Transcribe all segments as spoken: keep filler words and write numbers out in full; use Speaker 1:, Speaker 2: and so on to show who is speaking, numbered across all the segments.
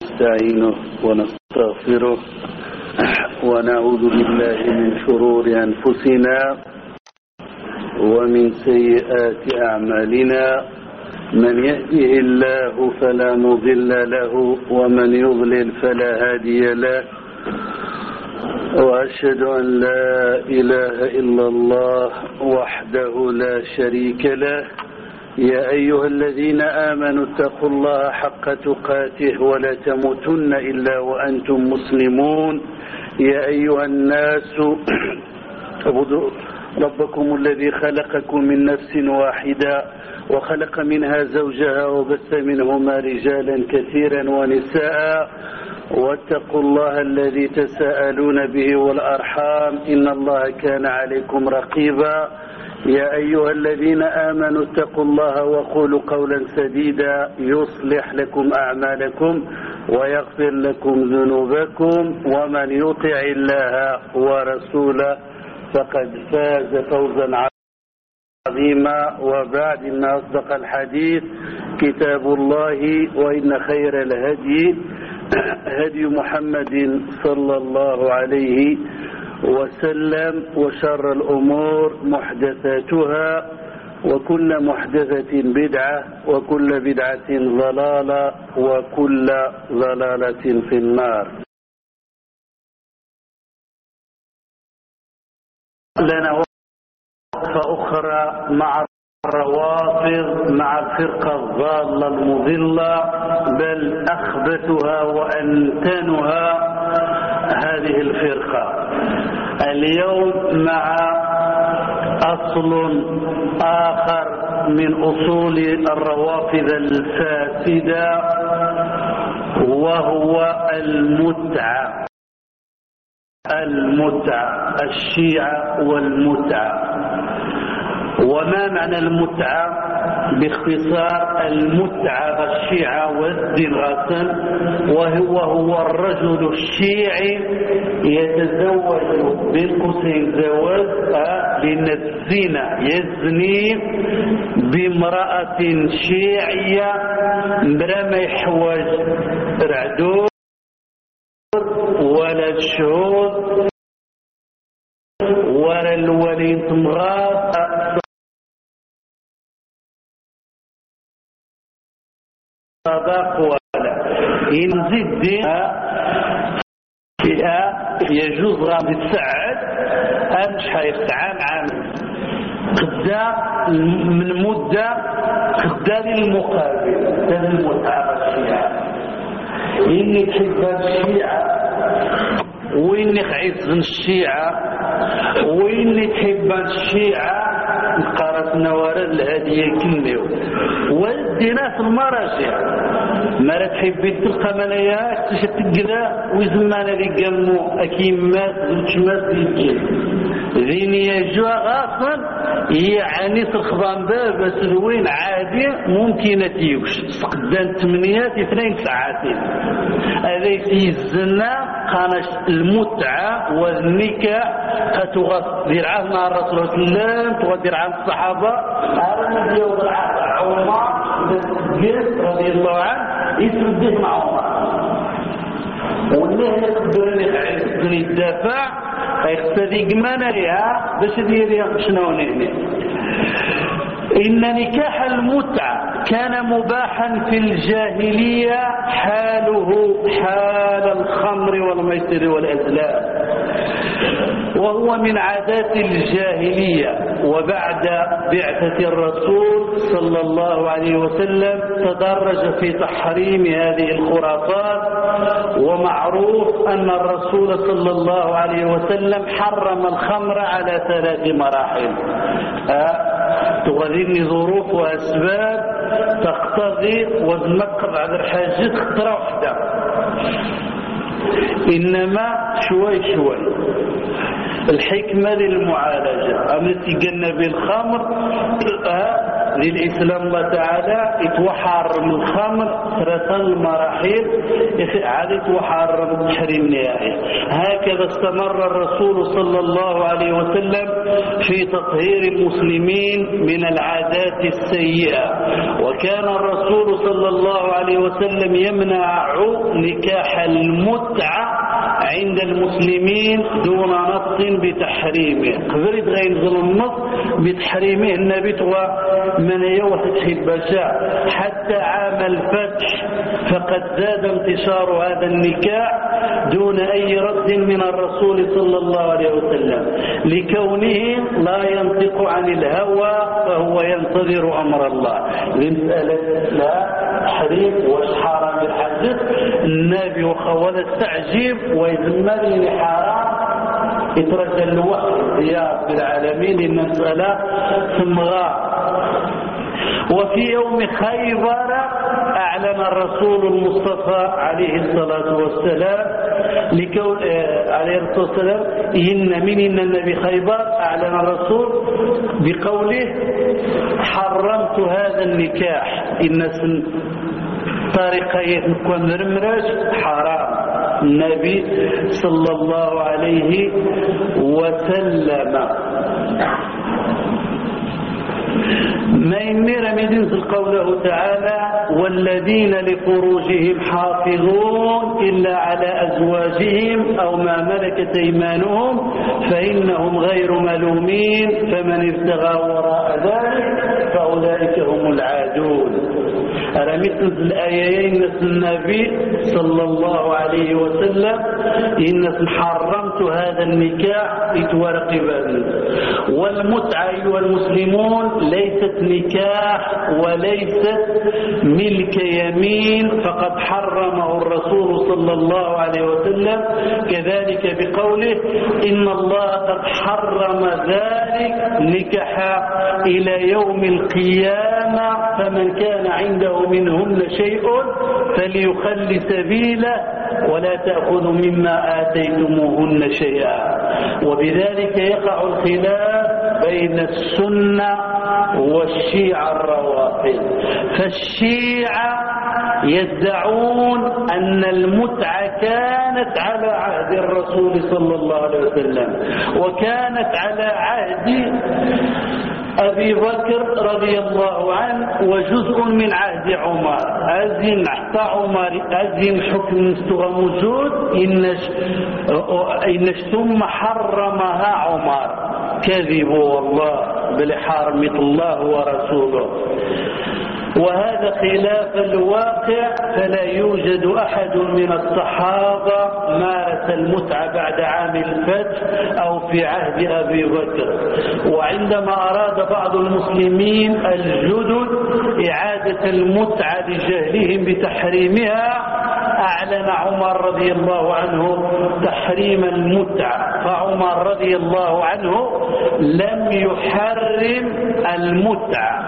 Speaker 1: نستعينه ونستغفره ونعوذ بالله من شرور أنفسنا ومن سيئات أعمالنا. من يهده الله فلا مضل له ومن يضلل فلا هادي له، وأشهد أن لا إله إلا الله وحده لا شريك له. يا أيها الذين آمنوا اتقوا الله حق تقاته ولا تموتن إلا وأنتم مسلمون. يا أيها الناس اعبدوا ربكم الذي خلقكم من نفس واحدة وخلق منها زوجها وبث منهما رجالا كثيرا ونساء، واتقوا الله الذي تساءلون به والأرحام إن الله كان عليكم رقيبا. يا أيها الذين آمنوا اتقوا الله وقولوا قولا سديدا يصلح لكم أعمالكم ويغفر لكم ذنوبكم، ومن يطع الله ورسوله فقد فاز فوزا عظيما. وبعد، إن أصدق الحديث كتاب الله، وإن خير الهدي هدي محمد صلى الله عليه وسلم، وشر الأمور محدثاتها، وكل محدثة بدعة، وكل بدعة ضلالة، وكل ضلالة في النار. لنا وقفة أخرى مع الروافض، مع الفرقة الضالة المضلة، بل أخبثها وأنتنها هذه الفرقة. اليوم مع أصل آخر من أصول الروافض الفاسدة، وهو المتعة. المتعة الشيعة والمتعة. وما معنى المتعة؟ باختصار، المتعة الشيعة والدين غاسل، وهو هو الرجل الشيعي يتزوج بين قوسين زواج، لأن الزنا يزني بامرأة شيعية بلا ما يحوج رعدود ولا الشهود ولا الولي تمغاط صداق ولا ينزيد فيها يجوز غادي تسعد مش حيفتعان عام قدا من مدة قدا للمقابل. هذا المتعة الشيعة، إني تحب الشيعة وإني خعيس من الشيعة وإني تحب الشيعة قارت نوارد الهدية كنيو والدينا في المراجع ما تحبي تلقى منايا تشتقلا ويزمان ذي قمو أكيمات وشمات يجي ذيني يجوا غاصا يعني تخضان باب سلوين عادي ممكن تيوش سقدان تمنيات اثنين ساعتين. هذا يزنا قانش المتعة والنكاح تغذر عهد الرسول صلى الله عليه وسلم، تغذر عهد الصحابة. هذا الذي يوضع عمر رضي الله عنه يسرده مع عمر، والله يقدر يقدر يدافع يقتدي قمانا لها باش دير شنو نهني. إن نكاح المتعة كان مباحا في الجاهلية، حاله حال الخمر والميسر والأزلام، وهو من عادات الجاهلية. وبعد بعثة الرسول صلى الله عليه وسلم تدرج في تحريم هذه الخرافات. ومعروف أن الرسول صلى الله عليه وسلم حرم الخمر على ثلاث مراحل، تغذيني ظروف وأسباب تقتضي وتنقض على الحاجات خطرة واحدة، إنما شوي شوي. الحكمة للمعالجة أم تجنب الخمر للإسلام الله تعالى يتوحر من الخمر ثلاث المراحل عادت وحرم تحريم نهائي. هكذا استمر الرسول صلى الله عليه وسلم في تطهير المسلمين من العادات السيئة، وكان الرسول صلى الله عليه وسلم يمنع نكاح المتعة عند المسلمين دون نص بتحريمه. قبل يتغير النص بتحريمه النبي تغى من يوحد البشاء حتى عام الفتح، فقد زاد انتشار هذا النكاح دون أي رد من الرسول صلى الله عليه وسلم، لكونه لا ينطق عن الهوى فهو ينتظر أمر الله. لمسألة لا تحريم واش حرام الحدث النبي وخوال استعجيب ويزمرني حرام يترجى الوحي يا رب العالمين المسألة ثم غاب. وفي يوم خيبر أعلن الرسول المصطفى عليه الصلاة والسلام لكون عليه الصلاة والسلام إن من إن النبي خيبر أعلن الرسول بقوله حرمت هذا النكاح إن طريقة نكون مرمرج حرام النبي صلى الله عليه وسلم. ما يمير من ينزل قوله تعالى والذين لفروجهم حافظون إلا على أزواجهم أو ما ملكت أيمانهم فإنهم غير ملومين فمن ابتغى وراء ذلك فأولئك هم العادون. أنا مثل الآيين النبي صلى الله عليه وسلم إن حرمت هذا النكاح اتورق بابل. والمتعة أيها المسلمون ليست نكاح وليست ملك يمين، فقد حرمه الرسول صلى الله عليه وسلم كذلك بقوله إن الله قد حرم ذلك نكاح إلى يوم القيامة فمن كان عنده منهن شيء فليخل سبيله ولا تأخذوا مما آتيتموهن شيئا. وبذلك يقع الخلاف بين السنة والشيعة الروافض. فالشيعة يدعون أن المتعة كانت على عهد الرسول صلى الله عليه وسلم وكانت على عهد أبي بكر رضي الله عنه وجزء من عهد عمر. أزين حتى عمر أزين حكم استوى موجود إنش, إنش ثم حرمها عمر. كذب والله بل حرمت الله ورسوله. وهذا خلاف الواقع، فلا يوجد أحد من الصحابة مارس المتعة بعد عام الفتح أو في عهد أبي بكر. وعندما أراد بعض المسلمين الجدد إعادة المتعة لجهلهم بتحريمها أعلن عمر رضي الله عنه تحريم المتعة، فعمر رضي الله عنه لم يحرم المتعة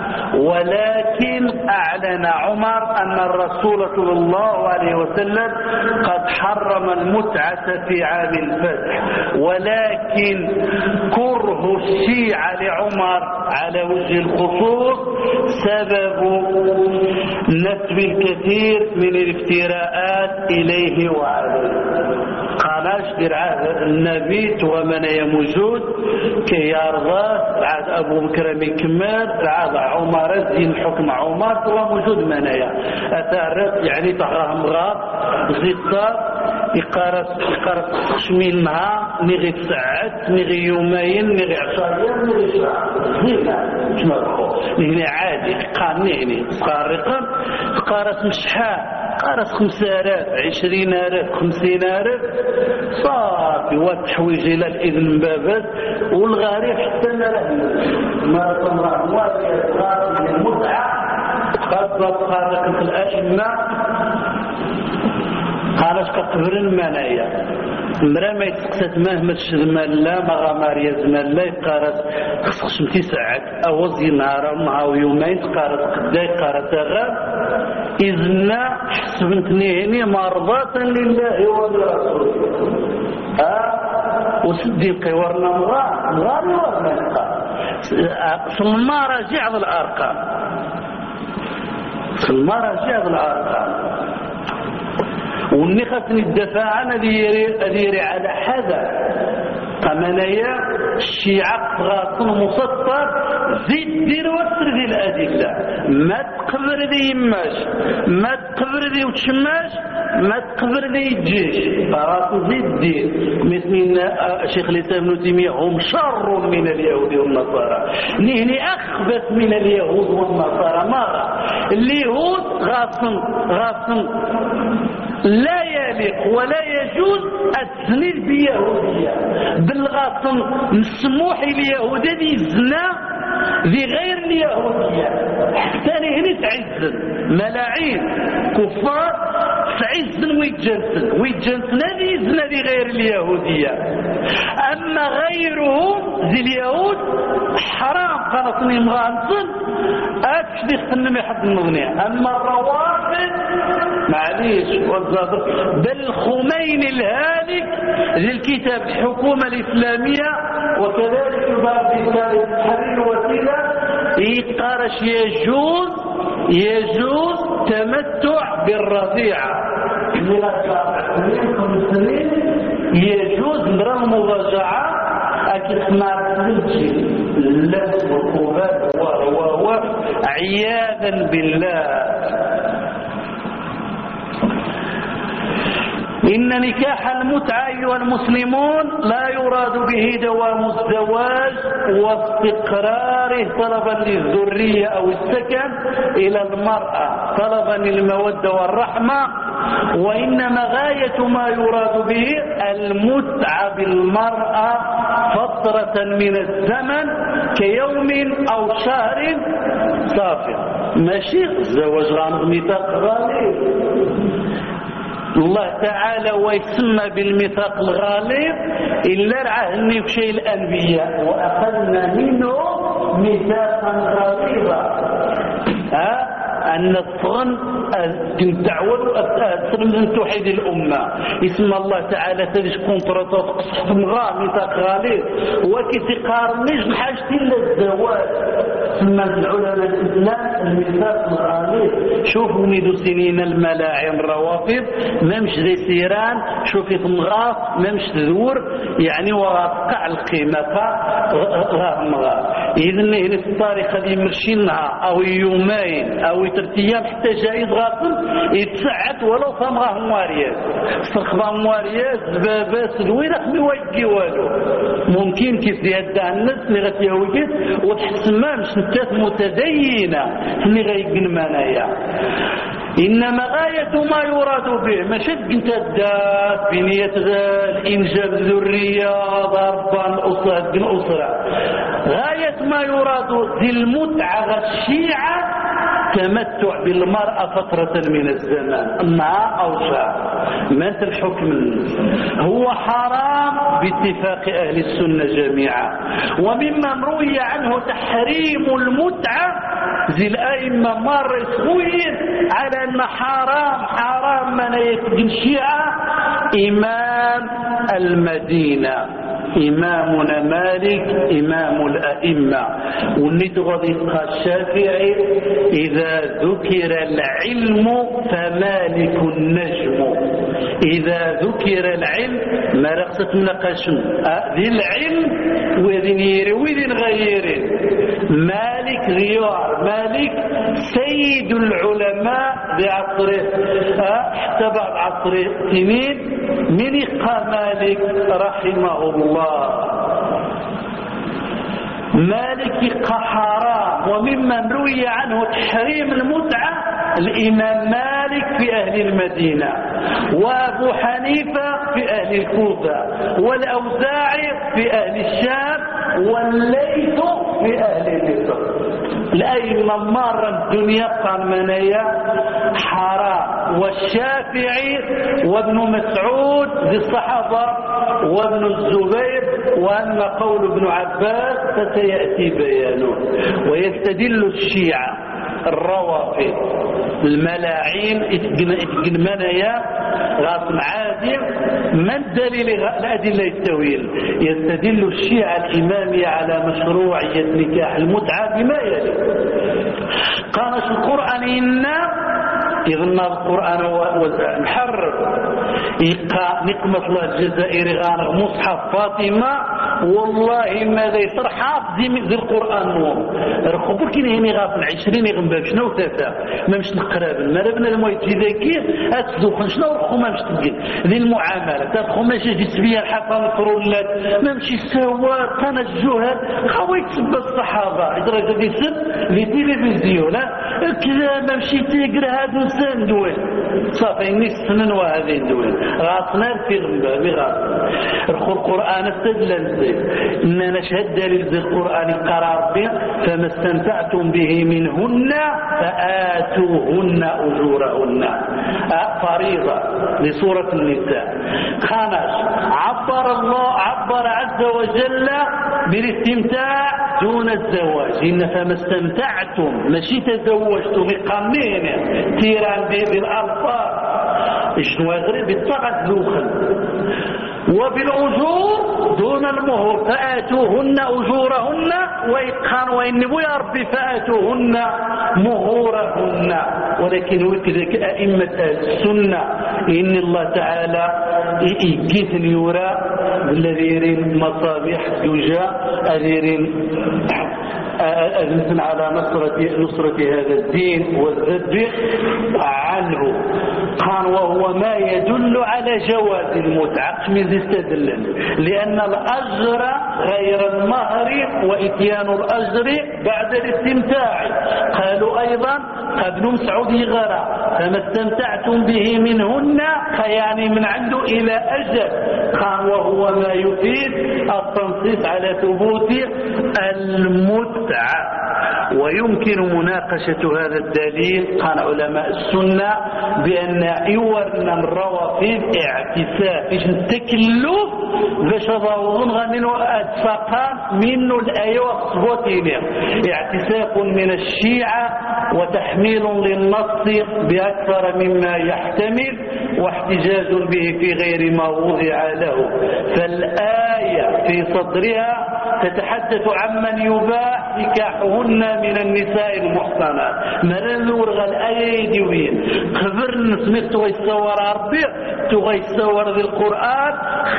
Speaker 1: ولكن أعلن عمر أن الرسول صلى الله عليه وسلم قد حرم المتعة في عام الفتح. ولكن كره الشيعة لعمر على وجه الخصوص سبب نسب الكثير من الافتراءات إليه وعليه. قالاش دير عهد النبي ومن يموجود كي يرضى عهد أبو بكر مكمل عهد عمر زين حكم عمر هو موجود منايا أثارت يعني تحرهم غاب زيطة يقارس يقارس خشمين معها نغي ساعات نغي يومين نغي عشرين نغي شهر هنا مش مرخو هنا عادي قانعني قارقا قارس مشحال قارس خمسة آلاف عشرين آلاف خمسين آلاف صافي والتحويج إلى الإذن بابات والغريب حتى له ما تمر موافية غارب للمتعة خاصة خارقة الأئمة قالش كقبر المنايا مرا ما يتقسط مهما تشدمال لا ما غامار يزمال لا يقارس خصخش متي ساعات أوزي نهار أو يومين تقارس قداي قارس أغاب إذنا حسبنتني هني مرضاة لله ولرسوله. ها وسدي قيورنا مغار مغار يورنا الأرقام ثم راجع الأرقام ثم راجع الأرقام. وني خاصني الدفاع عن ذيري على حذر قمنايا الشيعة غاصن مسطر زيد دير وسر ذي الأدلة ما تقبر ذي يماش ما تقبر ذي وتشماش ما تقبر ذي يجيش غاصن زيد دير مثل شيخ الإسلام ابن تيمية هم شر من اليهود والنصارى نهني أخبث من اليهود والنصارى مرة اليهود غاصن غاصن لا يليق ولا يجوز التسنيد بيهودية بالغاصن مسموح اليهود ذي الزنا ذي غير اليهودية حتى هنا تعزن ملاعين كفار تعزن ويتجنسن ويتجنسن ذي الزنا ذي غير اليهودية أما غيرهم ذي اليهود حرام قنصني مغانصن أكشدي خنمي حد المغنية أما الروافد معليش والزادر بل خميني الهالك للكتاب الحكومة الإسلامية وكذلك باب التحرير والوسيلة يقارش يجوز يجوز تمتع بالرضيعة يجوز نرى المضاجعة أكيد ما تنجي اللبس والقبات و عياذا بالله. إن نكاح المتعة أيها المسلمون لا يراد به دوام الزواج واستقراره طلبا للذرية أو السكن إلى المرأة طلبا للمودة والرحمة وإنما غاية ما يراد به المتعة بالمرأة فترة من الزمن كيوم أو شهر صافي ماشي الزواج غامض ميثاق غالي. الله تعالى ويسمى بالميثاق الغالي إلا رعاهني في شيء الأنبياء وأخذنا منه ميثاقا غليظا ها أن الصغن الدعوة من توحيد الأمة اسم الله تعالى تدش كونتراتات قصة مغا ميثاق غليظ وكتقارنيش بحاجة إلا الزواج ثم العلماء الإسلام الميثاق الغليظ شوفوا منذ سنين الملاعن الروافض ممش ذي سيران شوفي مغا ممش ذور يعني وقع القيمة غا مغا إذن هنا في الطريق اللي مرشينها أو يومين أو ترتيام حتى جايز غاصل يتسعت ولو فمغا مواريات صرخبا مواريات باباس الويرق ميوجي والو ممكن كيف يدعى الناس اللي غتيوجد وتحسما مش نتات متدينة اللي غيقن منايا إنما غاية ما يراد به مشد انت الدات بنية الإنجاب الذرية ضربا أسرة بن أسرة غاية ما يراد ذي المتعة الشيعة تمتع بالمرأة فترة من الزمان مع أو شاء مات الحكم هو حرام باتفاق أهل السنة جميعا وممن روي عنه تحريم المتعة ذي الأئمة مر سوين على أن حرام حرام من يتقن الشيعة إمام المدينة إمامنا مالك إمام الأئمة والندغض الشافعي إذا ذكر العلم فمالك النجم إذا ذكر العلم ما رقصت مناقشن ذي العلم وذين يروي ذين غيرين مالك غيار مالك سيد العلماء بعصره حتى بعد عصر سنين من يقى مالك رحمه الله مالك يقى حرام وممن روي عنه تحريم المتعة الإمام مالك في أهل المدينة وأبو حنيفة في أهل الكوفة والأوزاعي في أهل الشام والليث في أهل مصر الأئمة مر الدنيا قمنية حرام والشافعي وابن مسعود ذي الصحابة وابن الزبير وأما قول ابن عباس فسيأتي بيانه ويستدل الشيعة الروافض الملاعين اتقن منايا غاصم عادم ما الدليل الأدلة التويل يستدل الشيعة الإمامية على مشروعية نكاح المتعة بما يلي قال القرآن إنا إذن القرآن محرر يقع نقمة الله الجزائري غانغ مصحف فاطمة والله ماذا يصير حافظ ذي القرآن نوم رخو بركين هيني غافل عشرين يغنباب شنو ثلاثة ما مش نقرابل ما ربنا المويت في ذاكير أتزوخن شنو رخو ما مش تقل ذي المعاملة تدخو ما جيت بيها الحقا الفرولات ما مش يسوى قنا الجهل خويت سب الصحابة إدراك ذي سب ذي تلفزيون كذا ما مشي تقرا هذا السن دول صافي نص من وهذه دول غاصنا في غنباب غاصنا رخو القرآن استدلل إن نشهد دليل ذي القرآن قرار به فما استمتعتم به منهن فآتوهن أجورهن فريضة لسورة النساء خامس عبر الله عبر عز وجل بالاستمتاع دون الزواج إن فما استمتعتم ماشي تزوجتم بقانين تيران بالألفاظ شنو غير بالطاقة ذوخا وبالأجور دون المهور فآتوهن أجورهن وإقان وإنبوا يا ربي فآتوهن مهورهن ولكن وكذلك أئمة السنة إن الله تعالى يجيث اليورا الذين مصابيح يجا الذين أذن على نصرة, نصرة هذا الدين والذب عنه قال وهو ما يدل على جواز المتعة من استدلل لأن الأجر غير المهر وإتيان الأجر بعد الاستمتاع قالوا أيضا قبل مسعود غرى فما استمتعتم به منهن فيعني من عنده إلى أجل قال وهو ما يفيد التنصيص على ثبوت المتعة ويمكن مناقشة هذا الدليل قال علماء السنة بأن يورنا الروافض اعتساف إيش التكلف باش ضاوضون غنينو أتفاقان منه الآية وصبوتين اعتساف من الشيعة وتحميل للنص بأكثر مما يحتمل واحتجاج به في غير ما وضع له فالآية في صدرها تتحدث عمن يباح نكاحهن من النساء المحصنات مرن ورغى الآية يدوين خبر نسميت تغيصور ربي تغيصور ذي القرآن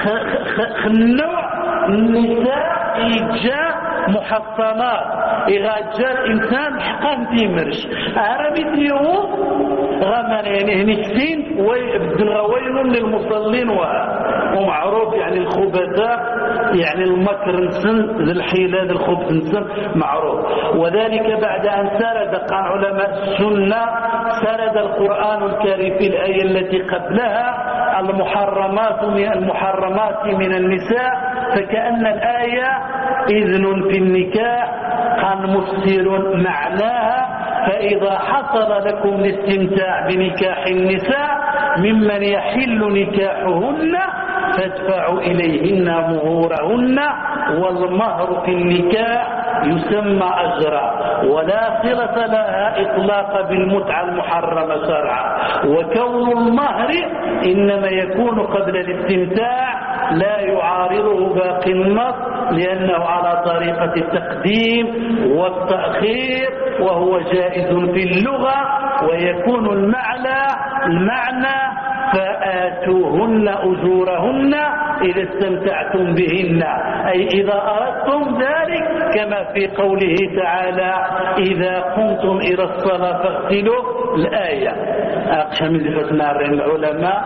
Speaker 1: خنوع النساء إجاء محصنات إذا جاء الإنسان حقا تيمرش عربي اليوم غمان يعني هنسين ويبدل غوين للمصلين ومعروف يعني الخبثاء يعني المكر نسن ذي الحيلة ذي الخبث نسن معروف وذلك بعد أن سرد قال علماء السنة سرد القرآن الكريم في الآية التي قبلها المحرمات من المحرمات من النساء فكأن الآية إذن في النكاح قال مفسر معناها فإذا حصل لكم الاستمتاع بنكاح النساء ممن يحل نكاحهن فادفعوا إليهن مهورهن والمهر في النكاح يسمى أجرا ولا صلة لها إطلاق بالمتعة المحرمة شرعا وكون المهر إنما يكون قبل الاستمتاع لا يعارضه باقي النص لأنه على طريقة التقديم والتأخير وهو جائز في اللغة ويكون المعنى المعنى فآتوهن أجورهن إذا استمتعتم بهن أي إذا أردتم ذلك كما في قوله تعالى إذا قمتم إلى الصلاة فاغسلوا الآية أقشم فتنا العلماء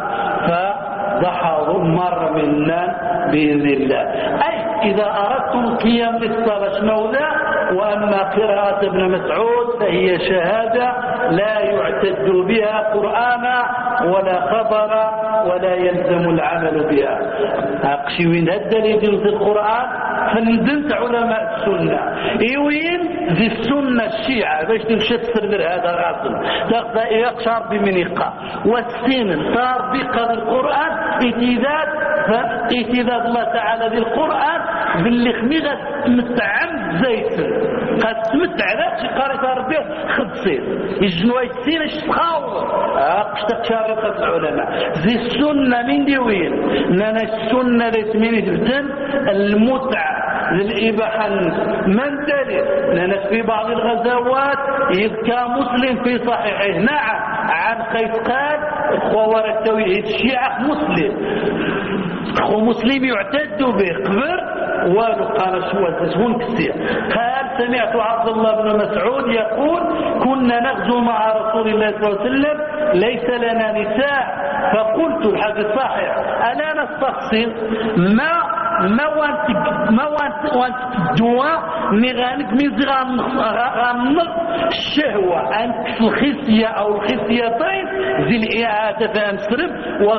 Speaker 1: فضحوا مر منا بإذن الله أي إذا أردتم قيام للصلاة شنو ذا وأما قراءة ابن مسعود فهي شهادة لا يعتد بها قرآنا ولا خبرا ولا يلزم العمل بها أقشي وين الدليل في القرآن فندنت علماء السنة إيوين ذي السنة الشيعة باش تنشتر هذا غاصل تقضى يقشر بمنقة والسن صار بقى القرآن اتذاد اتذاد الله تعالى بالقرآن باللي خميغة متعم زيت قد تمتع ذات قارئة ربي خبصير يجنوا يتسين اشتخاور اقشتك شارقة العلماء زي السنة من ديوين لأن السنة لتمين تبتن المتعة للإباحة من دليل لأن في بعض الغزوات إذ كان مسلم في صحيحه نعم عن قيس قال وورا التوحيد الشيعة مسلم خو مسلم يعتد به قبر والو قال شون كثير. قال سمعت عبد الله بن مسعود يقول كنا نغزو مع رسول الله صلى الله عليه وسلم ليس لنا نساء فقلت الحديث صحيح ألا نستقصر ما ما وانت ما وانت وانت الدواء نغانك مزغان غنق الشهوة أنت في الخصية أو الخصيتين ذي الإعادة فأمسرب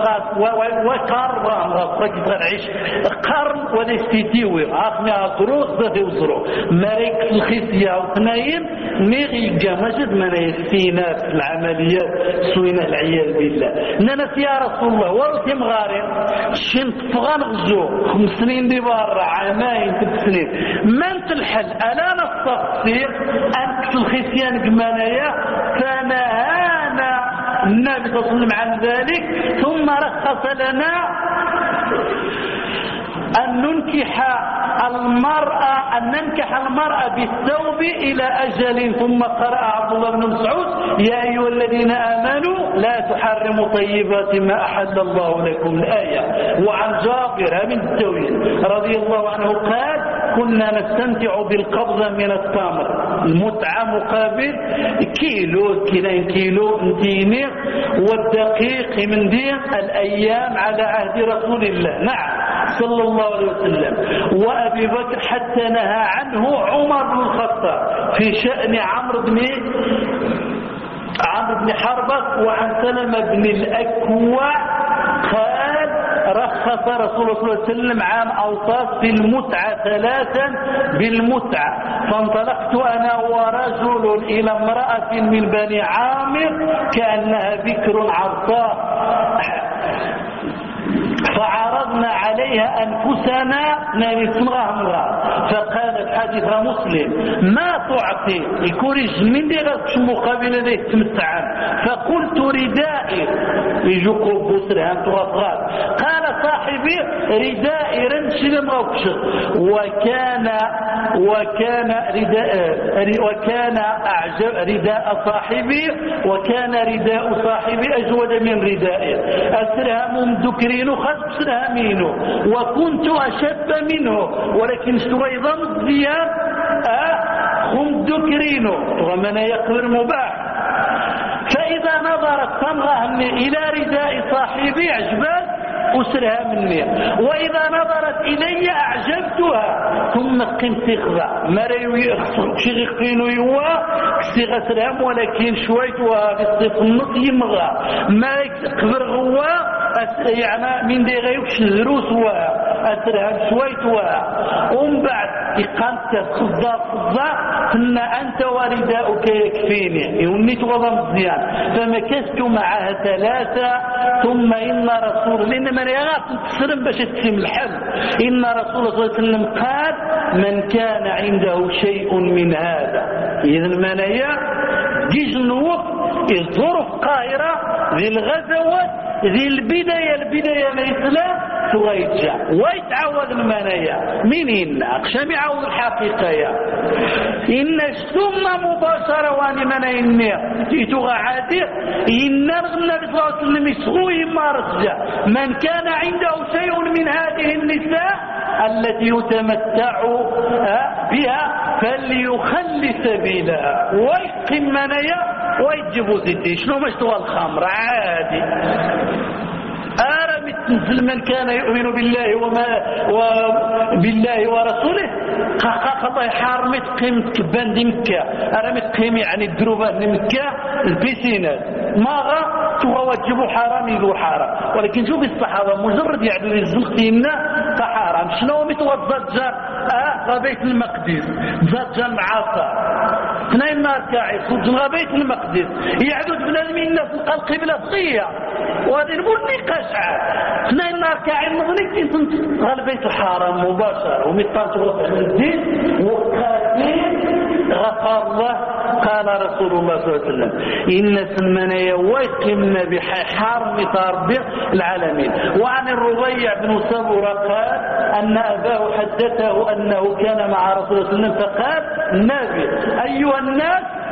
Speaker 1: وقرم غفرك غنعيش قرم ودستيتيوي عاقني عطروس ذاتي وزرو مريك في الخصية أو ثنين ميغيقا مجد من يسينا في العمليات سوينا العياذ بالله ننس يا رسول الله ورثي مغارين شنت فغنغزو خمس سنين دي برا عامين ثلاث سنين من الحل ألا نستقصير أنت في الخصيان قمانية فنهانا النبي صلى الله عليه وسلم عن ذلك ثم رخص لنا أن ننكح المرأة أن ننكح المرأة بالثوب إلى أجل. ثم قرأ عبد الله بن مسعود يا أيها الذين آمنوا لا تحرموا طيبات ما أحل الله لكم الآية. وعن جابر من التوحيد رضي الله عنه قال كنا نستمتع بالقبضة من التمر المتعة مقابل كيلو كيلين كيلو انتيني والدقيق من دين الأيام على عهد رسول الله نعم صلى الله عليه وسلم وأبي بكر حتى نهى عنه عمر بن الخطاب في شأن عمرو بن عمرو بن حربة. وعن سلمة بن الأكوع قال رخص رسول الله صلى الله عليه وسلم عام أوطاس في المتعة ثلاثا بالمتعة. فانطلقت أنا ورجل إلى امرأة من بني عامر كأنها بكر عرصاء فعرضنا عليها أنفسنا نسمعها فقالت حديث مسلم ما تعطي يكوريج من دي غاكش مقابلة دي تمتعان فقلت ردائي يجوكو بسرها تغطغات قال صاحبي ردائي رنشل موكش وكان وكان رداء وكان أعجب رداء صاحبي وكان رداء صاحبي أجود من ردائي أسرها ممدكرين خسرها منه وكنت أشد منه ولكن سويضا الزيان هم ذكرينه ومن يقدر مباح. فإذا نظرت صمغة إلى رداء صاحبي عجبت أسرها مني وإذا نظرت إلي أعجبتها ثم قمت تخضع مريوي شغقينو يوا كسيغة سلام ولكن شويتها بالصف النص يمغى ما يقدر هو يعني من دي غيوكش الزروس وها أسرها شويتها ومن بعد إقامت خضا خضا ثم أنت ورداؤك يكفيني يوني تغضى مزيان فمكثت معها ثلاثة ثم إن رسول لأن من يغاق تسرم باش تسم الحل إن رسول الله صلى الله عليه وسلم قال من كان عنده شيء من هذا إذن من هي جيج الوقت الظروف قاهرة ذي الغزوات ذي البداية البداية الإسلام تغيجع ويتعود المنايا منين أقشم يعود الحقيقة يا إن ثم مباشرة واني منايا النية تيتوغى عادي إن النبي صلى الله عليه وسلم يسغوه ما رسجع من كان عنده شيء من هذه النساء التي يتمتع بها فليخلي سبيلها ويقم منايا ويجيبوا زيتي شنو مش تغى الخمر عادي أرمت تنزل من كان يؤمن بالله وما وبالله ورسوله قاقا الله حارمت قيمة كبان دي مكة أرمت قيمة يعني الدروبات دي مكة البيسينات ما غا توجبوا حرام يقولوا حرام ولكن شوف الصحابة مجرد يعني الزلقين فحرام شنو متوضى جار اه غبيت المقدس زاد معاصر اثنين نار كاعي صوت غبيت المقدس يعدد بنادم الناس القبلة صغيرة وهذه نقول نقاش عاد اثنين نار كاعي المغني كنت غلبيت الحرام مباشر ومثال تغطى من الدين وقاتل غفر الله قال رسول الله صلى الله عليه وسلم إن سلمنا ويقمنا بحرم تربية العالمين. وعن الربيع بن سبرة قال أن أباه حدثه أنه كان مع رسول الله صلى الله عليه وسلم فقال النبي أيها الناس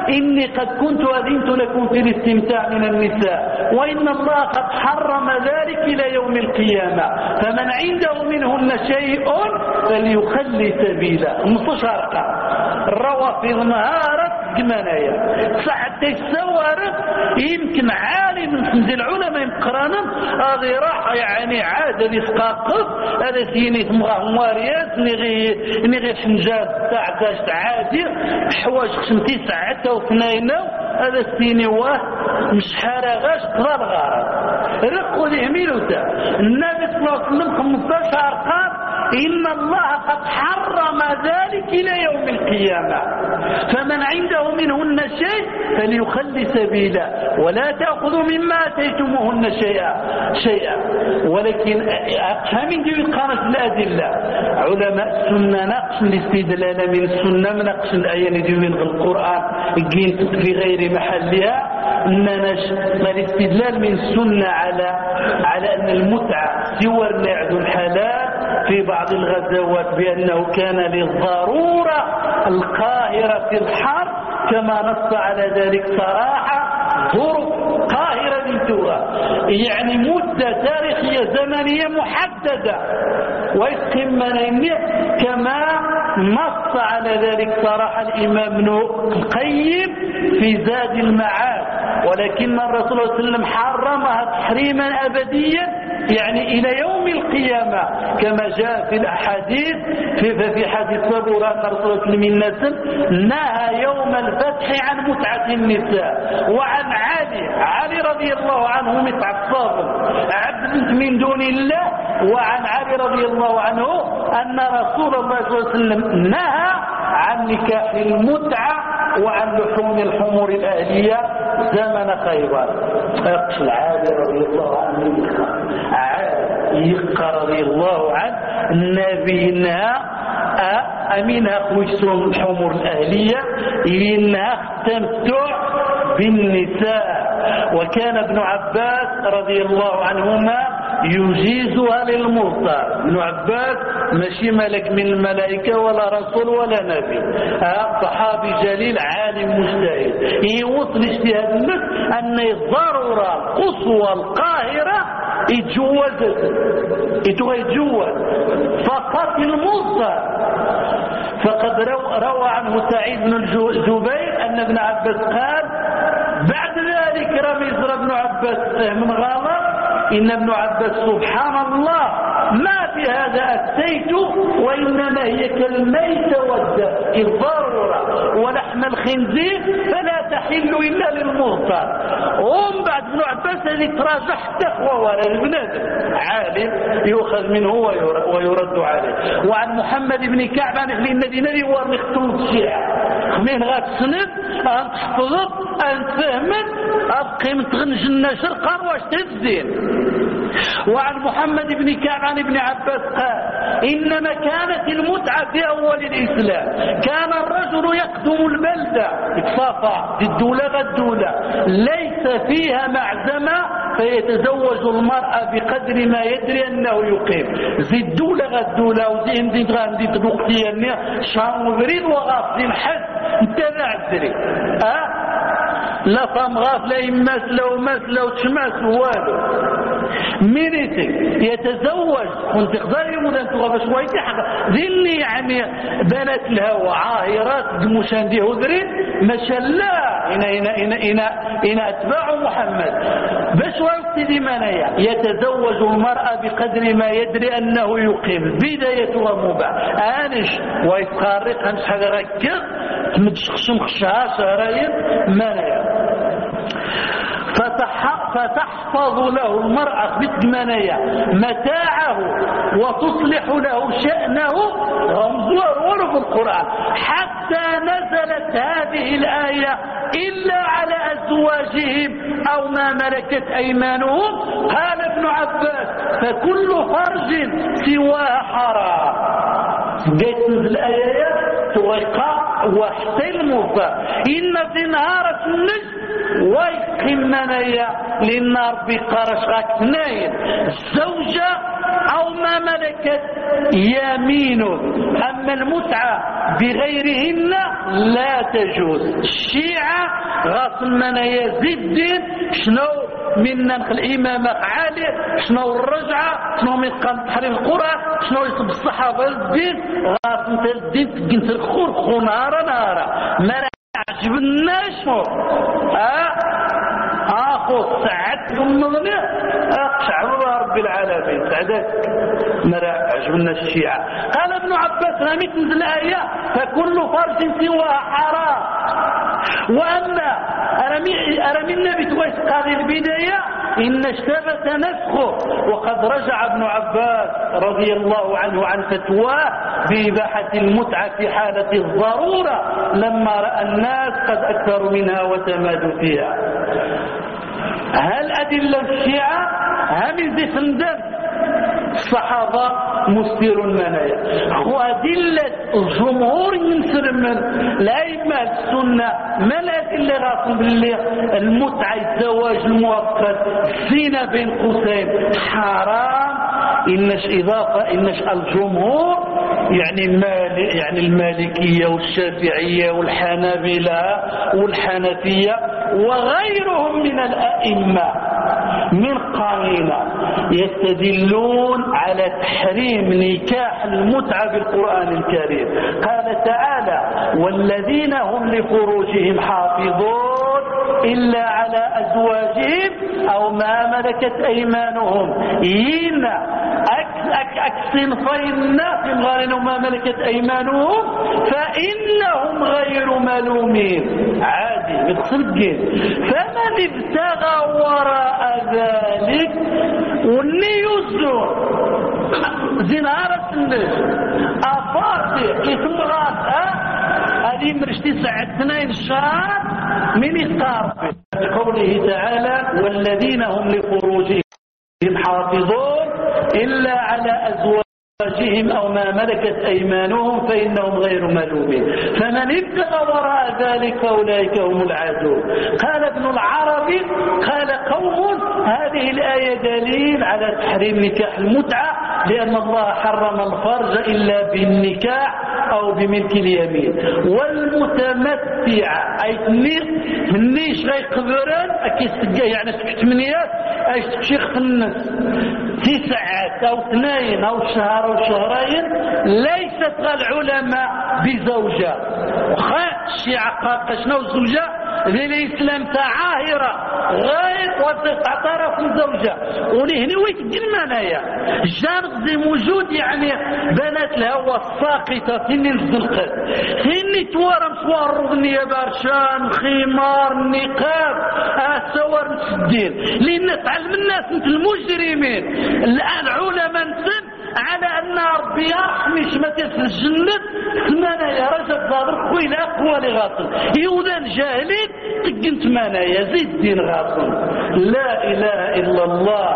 Speaker 1: إني قد كنت أذنت لكم في الاستمتاع من النساء وإن الله قد حرم ذلك إلى يوم القيامة فمن عنده منهن شيء فليخلي سبيله مستشارقة الروافض مهارة جمانية ساعة السوارق يمكن عالم من العلماء يمقرانا هذه راح يعني عادة يسقاقف هذا سيني مغاريات نغي نغي حنجاب ساعة عادي حواج خشمتي ساعة وثنين هذا سيني واه مش حارغاش قرار غارة رقوا ذي ميلوتا النبي صلى الله عليه وسلم خمسطاشر قال إن الله قد حرم ذلك إلى يوم القيامة فمن عنده منهن شيء فليخلي سبيله ولا تأخذوا مما أتيتموهن شيئا شيئا ولكن أفهم دي قامت الأدلة علماء السنة نقش الاستدلال من السنة من نقش الآية دي من القرآن في غير محلها أننا الاستدلال من السنة على على أن المتعة سوى النعد الحلال في بعض الغزوات بأنه كان للضرورة القاهرة في الحرب كما نص على ذلك صراحة ظروف قاهرة بنتها يعني مدة تاريخية زمنية محددة ويتقمن كما نص على ذلك صراحة الإمام ابن القيم في زاد المعاد ولكن الرسول صلى الله عليه وسلم حرمها تحريما أبديا يعني إلى يوم القيامة كما جاء في الأحاديث في, في حديث صبورة أن الرسول صلى الله عليه وسلم نهى يوم الفتح عن متعة النساء وعن علي علي رضي الله عنه متعة صابر عبد من دون الله وعن علي رضي الله عنه أن رسول الله صلى الله عليه وسلم نهى عن نكاح المتعة وعن لحوم الحمر الأهلية زمن خيبر أقش العالي رضي الله عنه يقى رضي الله عنه نبينا أمينها خويسهم الحمر الأهلية إنها التمتع بالنساء وكان ابن عباس رضي الله عنهما يجيزها للمرسل ابن عباس ماشي ملك من الملائكة ولا رسول ولا نبي صحابي جليل عالم مجتهد يوصل اجتهاد الناس أن الضرورة القصوى القاهرة يتجوزت يتجوز فقط المرسل فقد روى عنه سعيد بن جبير أن ابن عباس قال بعد ذلك رمي ابن عباس من غلط إن ابن عباس سبحان الله ما في هذا أتيت وإنما هي كالميت والدم الضرورة ولحم الخنزير فلا تحل إلا للمرسل وهم بعد ابن عباس اللي تراجع حتى هو ولا البنادم عالم يؤخذ منه ويرد عليه وعن محمد بن كعب عن أهل المدينة يورني خطوط الشيعة من غاد سند أن تحفظت أن تفهمت أبقي متغنج النشر قال واش تزين وعن محمد بن كعب عن ابن عباس قال إنما كانت المتعة في أول الإسلام كان الرجل يقدم البلدة اتصافى الدولة غدولة ليس فيها معزمة فيتزوج المرأة بقدر ما يدري أنه يقيم زي الدولة غدولة وزي اندي غاندي تدوقتي شام وبريد وغافلين حد انتبع الدري أه لا فام غافلة يمثل ومثل وتشمس والو ميريتك يتزوج كنت تقدر يمود أن تغفى شويتي حقا ذلي يعني بنات الهوى عاهرات دموشان دي هدرين ما شاء الله إنا إنا إنا إنا إنا أتباع محمد باش وقت دي منايا يتزوج المرأة بقدر ما يدري أنه يقيم بدايتها مباح آنش ويتخارق أنش حاجة ركض متشخشم خشها شهرين منايا فتحفظ له المرأة بالمنايا متاعه وتصلح له شأنه رمزه في القرآن حتى نزلت هذه الآية إلا على أزواجهم أو ما ملكت أيمانهم قال ابن عباس فكل فرج سواها حرام جيت الآيات توقع واحتلموا إن في نهار النجم ويقمنايا للنار بقرش اثنين الزوجة أو ما ملك ملكت يمينه. أما المتعة بغيرهن لا تجوز. الشيعة غاصن من يزيد الدين شنو من الإمام علي، شنو الرجعة، شنو من قام تحرير القرآن، شنو يصب الصحابة الدين، غاصن الدين تقنت الخور خو نهارا نهارا ما عجبناش اه اخو سعدت المظنة اقشع رب العالمين سعدك ما عجبنا الشيعة. قال ابن عباس رمي تنزل الآية فكل فرج سواها حرام. وأما أرمي, أرمي النبي تويس قاضي البداية إن اشتبت نسخه. وقد رجع ابن عباس رضي الله عنه عن فتواه بإباحة المتعة في حالة الضرورة لما رأى الناس قد أكثروا منها وتمادوا فيها. هل أدلة الشيعة هم زي فندم الصحابة مسير المنايا وأدلة الجمهور ينسر من الأئمة السنة ما الأدلة غاصب بالله المتعة الزواج المؤقت الزنا بين قوسين حرام. إنش إضافة إنش الجمهور يعني مالي يعني المالكية والشافعية والحنابلة والحنفية وغيرهم من الأئمة من قائلة يستدلون على تحريم نكاح المتعة بالقرآن الكريم. قال تعالى والذين هم لفروجهم حافظون إلا على أزواجهم أو ما ملكت أيمانهم إن أكسنفين في غير ما ملكت أيمانهم فإنهم غير ملومين عادي متصدقين. فمن ابتغى وراء ذلك واللي يزور زنارة الناس أفاطي اسم غاطة هذه مرشتي ساعة اثنين الشهر من يطارف قوله تعالى والذين هم لفروجهم حافظون إلا على أزواجهم أو ما ملكت أيمانهم فإنهم غير ملومين. فمن ابتغى وراء ذلك فأولئك هم العادون. قال ابن العربي قال قوم هذه الآية دليل على تحريم نكاح المتعة لأن الله حرم الفرج إلا بالنكاح أو بملك اليمين. والمتمتعة أي منيش غير قبران يعني تكتمنيات أي تكشيخ في الناس تسعة أو اثنين أو شهر أو شهرين ليست العلماء بزوجة. وخا الشيعة قال شنو الزوجة ذي الإسلام تعاهرة غير وتعترف الزوجة ولهنا ويتقل منايا جارق ذي موجود يعني بنات الهوى الساقطة ثني الزلقات ثني توارم صور رغنية برشان خمار نقاب أسوار مسدين لأن تعلم الناس مثل المجرمين الآن علماء نسن على أن ربي يرحمش ما تسجلت ثمانية رجل ضابر خوي لا أقوى لغاصل يوذان جاهلين تقن ثمانية زي الدين غاصل. لا إله إلا الله.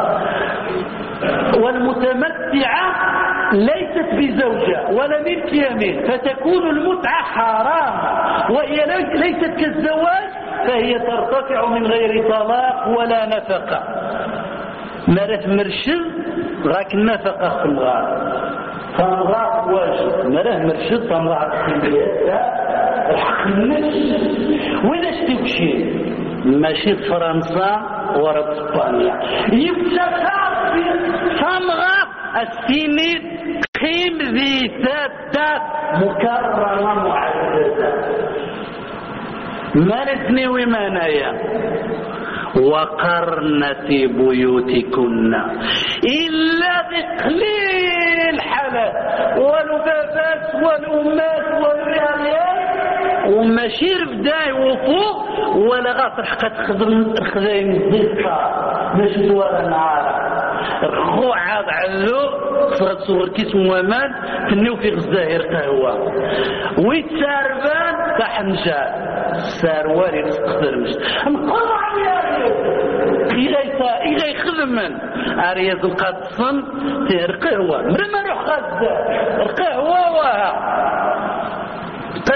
Speaker 1: والمتمتعة ليست بزوجة ولا ملك يمين فتكون المتعة حرام وهي ليست كالزواج فهي ترتفع من غير طلاق ولا نفقة. مرث مرشد راك النفقة في الغار فمغاق واجب مرث مرشد فمغاق في البيت الحق النفس وإذا اشتبشي ماشي فرنسا ورا اسبانيا يبقى كافي فمغاق السنين قيم ذي ثابتة مكرمة معززة ما نثني ومانايا وقرن في بيوتكن إلا بقليل حلال والبابات والأمات والرياليات وماشي بداي وفوق ولا غاطر حقا تخدم الخزاين الزيطة ماشي دوار النهار رخو عاد عزو صغت صغر كيس موامان تنيو في غزاهر قهوة ويتساربان تحنجان سارواري نستقدر مش نقول عليها إذا يخدمن أريد القدسن تير قهوة مرما روح غزة القهوة وها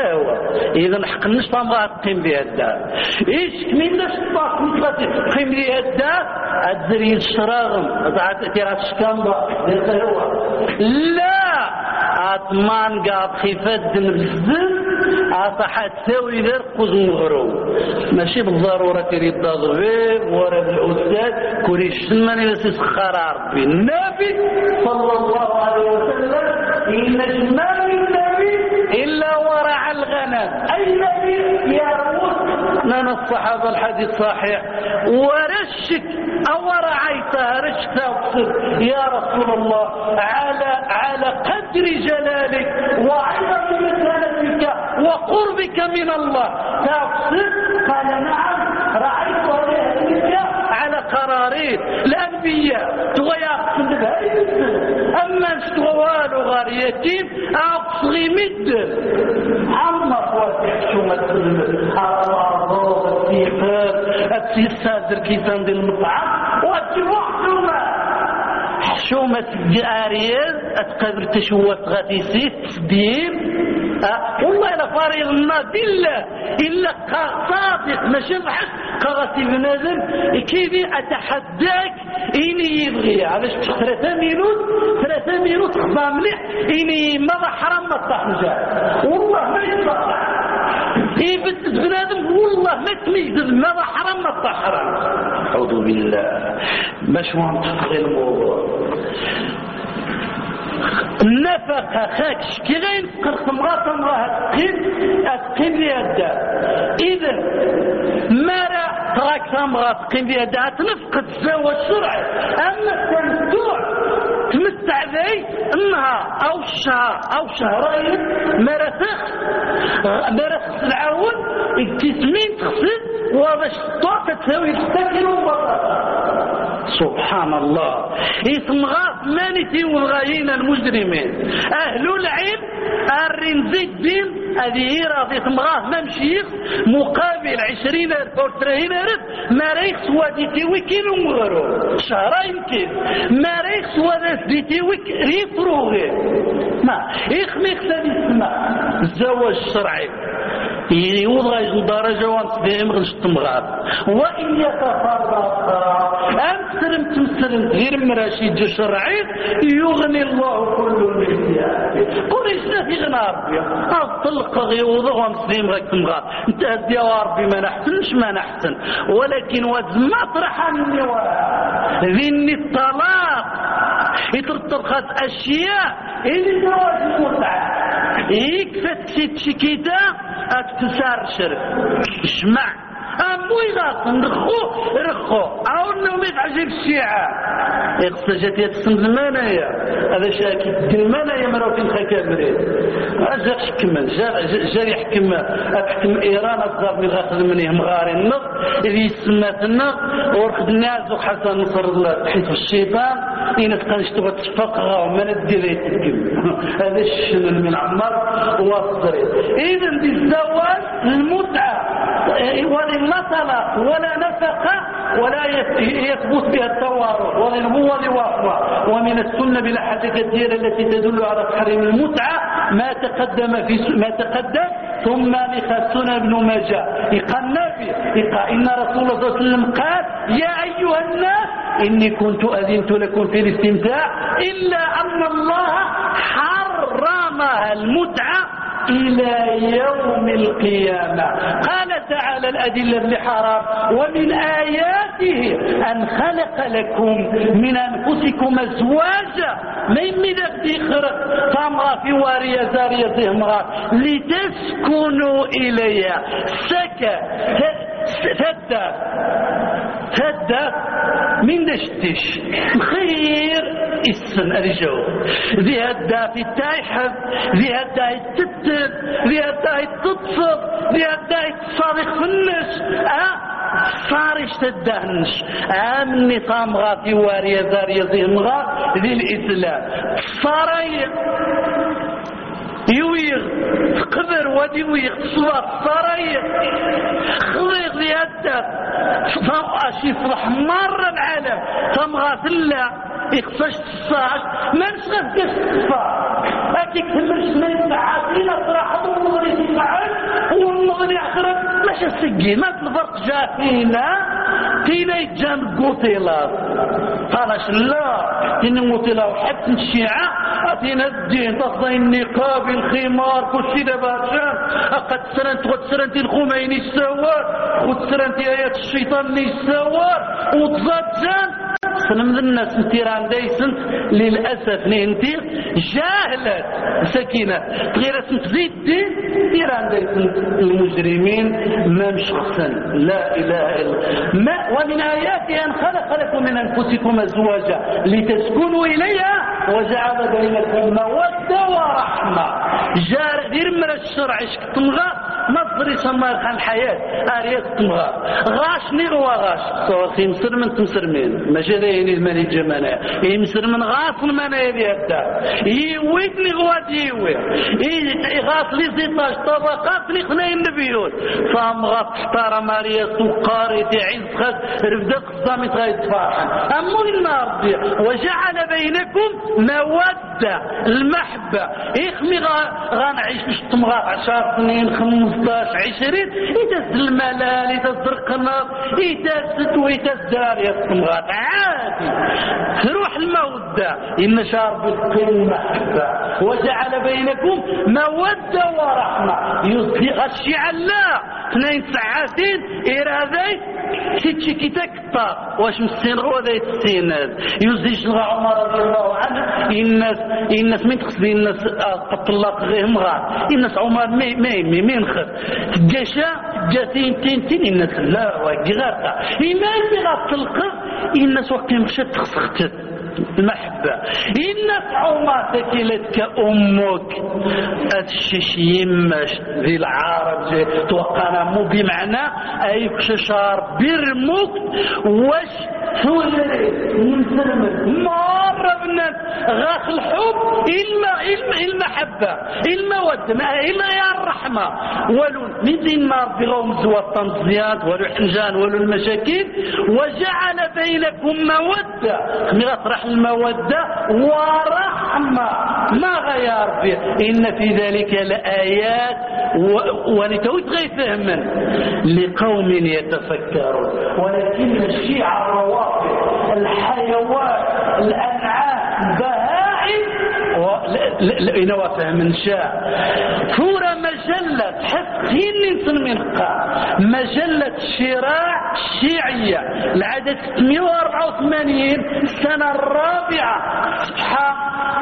Speaker 1: هو إذا حق النشطة ما تقيم بها الدار إيش من نشطة تقيم بها الدار الدري الشراغم تأتي الشكامبة هو لا أطمان قاب خفاد بزن أصحى تسوي ذر قزم غرو ماشي بالضرورة تريد تضرب ورا الأستاذ كوريش سماني بس يسخر ربي النبي صلى الله عليه وسلم إن جمال النبي إلا ورع الغنم أي نبي يا رب لنا الصحابة الحديث صحيح ورشك أو رعيتها رشتها يا رسول الله على على قدر جلالك وعظم مكانتك وقربك من الله تفسر قال نعم رعيتها لأهلك على قراريط الأنبياء تغير قلبها أما استغوال غاريتين أقصغي مد عما فواتح شو ما تسلم على الأرض السيقات السيسادر كيسان دي المطعم وأتي وحدهما حشومة الجاريز أتقدر تشوف غتيسي تسديم أه والله لا فارغ ما بالله إلا صادق ماشي ضحك قغتي بنادم كيفي أتحداك إني يبغي علاش ثلاثة مينوت ثلاثة مينوت خطا مليح إني ما حرام ما تحنجا والله ما يصح إيه بنادم والله ما تميز ما حرام ما تحرم أعوذ بالله باش ما نتفقي الموضوع النفقة خاك شكيغين قرق مغاطة مغاها تقيم أتقيم لي الدار إذا مرة تراك تمغا تقيم لي الدار تنفق تزاوج شرعي أما التمتع تمتع ذي النهار أو الشهر أو شهرين مرة تخص مرة تخص العون التسمين تخصد وباش الطاقة تساوي تستكين وبطاقة سبحان الله اسم غاف مانتي والغايين المجرمين أهل العلم الرنزي الدين هذه راضي اسم غاف ممشيخ مقابل عشرين ألف أو ثلاثين ألف ما ريخ سواديتي وكين ومغرو شهرين كيف ما ريخ سواديتي وكين ريفروغي ما إخميخ سادي السماء الزواج الشرعي يوضع درجة وانتبهم غنشت مغاب وإن يتفرق أمسرم تمسرم غير مراشي جو شرعي يغني الله كل من سياسي قول إيش في غنى ربي أطلق غيوضع وانتبهم غيك مغاب انت هدي يا ربي ما نحسنش ما نحسن ولكن وزما طرح مني ذني الطلاق يترطرقات أشياء اللي زواج المتعة يكفت شكيتا أكتسار شرف اسمع أمو إذا نرخو رخو أو أنه متعجب الشيعة إقصجت يتصند المانايا هذا شاكي المانايا مراوكين خاكامرين أجاق شكمل جاري يحكم أحكم إيران أصدر من غاخذ منيه مغاري النغ إذا يسمات النغ ورخد الناس وحسن نصر الله حيث الشيطان إن تقنش تبغى تفقها ومن الدليل تقم هذا الشنن من عمر وصري إذا بالزواج المتعة ولا طلاق ولا نفقة ولا يثبت بها التوارث ولا هو لوافة ومن السنة بلا حاجة كثيرة التي تدل على تحريم المتعة ما تقدم في ما تقدم ثم لخسنا ابن ماجه يقال النبي يقال إن رسول الله صلى الله عليه وسلم قال يا أيها الناس إني كنت أذنت لكم في الاستمتاع إلا أن الله حرمها المتعة إلى يوم القيامة. قال تعالى الأدلة لحرام ومن آياته أن خلق لكم من أنفسكم أزواجا من مدد خرق فامغا في واريا زاريا زهمغا لتسكنوا إليها سكا ثدى ثدى من دشتش خير السن أرجو ذي هدا في التايحب ذي هدا يتتر ذي هدا يتتصف ذي هدا يتصارخ في النش أه صارش تدهنش أمني طامغا في واريا زاريا زهمغا ذي الإسلام صاري يويغ قبر ودي ويغ صواب صاري خليق ذي هدا أشي فرح مرة العالم تمغا ثلا يخصش تصاش ما نشغل كتصفى هاكي كتمرش ما يتعاتين أطراح والمغري تفعل والمغري أخرج ماش السجين ما الفرق جا فينا فينا يتجان قوتيلات قالش لا تين قوتيلا وحتى الشيعة أتينا الدين تصدي النقاب الخمار كل شيء دابا هشام قد سرنت قد سرنت الخميني السوار قد سرنت آيات الشيطان السوار وتزاد جان سلم الناس انتيران دايسنت للأسف ننتي جاهلة سكينة غير اسمت زيد دين انتيران دايسنت المجرمين ما مش حسن لا إله إلا ما ومن آياته أن خلق لكم من أنفسكم أزواجا لتسكنوا إليها وجعل بينكم مودة ورحمة جار غير من الشرع اشكتمغا مصدر يسمى الحياة آريات تمغا غاش نغوى غاش صوصي مسر من تمسرمين ما جدين المالي الجمانية يمسر من غاص المانا يدي الدار يويت نغوى ديوي غاص لي ستاش طبقات لخنا النبيون فامغا تحتار ماريا سكاري تعز خد رفدق الصامت غاية فرحا أمو النار دي وجعل بينكم مودة المحبة إخمي غانعيش مش تمغا عشر سنين خمستاش عشرين يتز الملال يتز القناط يتز ويتزدار يتمغا عادي تروح المودة إن شارب المحبة وجعل بينكم مودة ورحمة يصدق الشيع الله اثنين ساعتين إرادي تتشي كي تكتر واش مسين غوذا يتسين يزيش لغا عمر رضي الله عنه الناس الناس من تقصدي الناس تطلق غير مغار الناس عمر مي مي مين خذ تجاشا جاتين تين تين الناس لا وقغاتا إما اللي غتلقى الناس وقت مشات تخسختت المحبة الناس عماتك لك أمك أتشش يمش ذي العرب توقعنا مو بمعنى أي كششار برمك وش تولي نسلم مرة بالناس غاخ الحب إلا إلا المحبة المودة إلا يا الرحمة ولو من ما بغوم زوى التنزيات ولو حنجان ولو المشاكل وجعل بينكم مودة مغطرح المودة ورحمة ما غير فيه إن في ذلك لآيات ولتوت غير فهما لقوم يتفكرون ولكن الشيعة الروافض الحيوان الأنعام البهائم إنه فهم شاء فورا مجلة حسين نسمي مجلة شراع الشيعية العدد ستمائة وأربعة وثمانين السنة الرابعة صفحة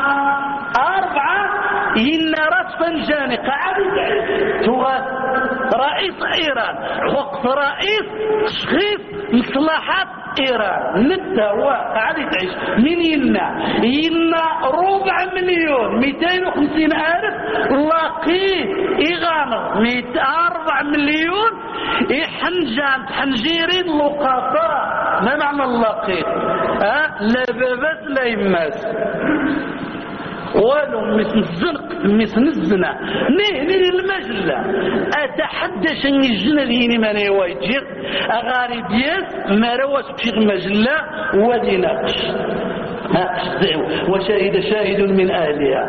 Speaker 1: أربعة إن رفسنجاني قاعد تغاث رئيس إيران وقت رئيس تشخيص مصلحات إيران نتا قاعد تعيش من ينا ينا ربع مليون مئتين وخمسين ألف لاقيه إغانر مئة أربع مليون إحنجان حنجيرين لقطاء ما معنى اللاقيه أه لا بابات لا يماس ولو مثل الزنق مثل الزنا نهني المجلة أتحدث أن الجنة هيني من يواجه أغاري دياس ما رواس بشيخ المجلة ودي ناقش وشاهد شاهد من أهلها